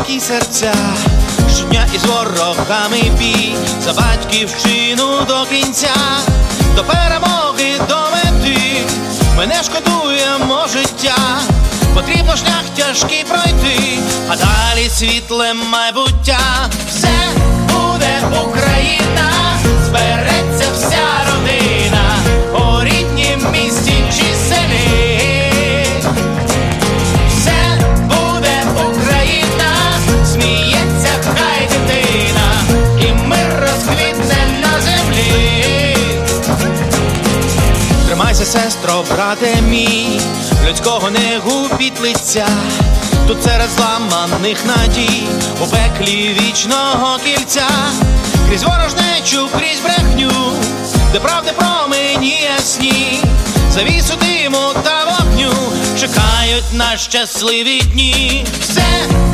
солодкі серця, щодня із ворогами бій, за батьківщину до кінця, до перемоги, до мети, ми не шкодуємо життя. Потрібно шлях тяжкий пройти, а далі світле майбуття. Все буде Україна, збереться вся родина, у ріднім місті чи селі. Все буде Україна, сміється хай дитина, і мир розквітне на землі. Тримайся, сестро, брате мій, людського не губіть лиця. Тут серед зламаних надій, у пеклі вічного кільця, крізь ворожнечу, крізь брехню, де правди промені ясні, завісу диму та вогню чекають на щасливі дні. Все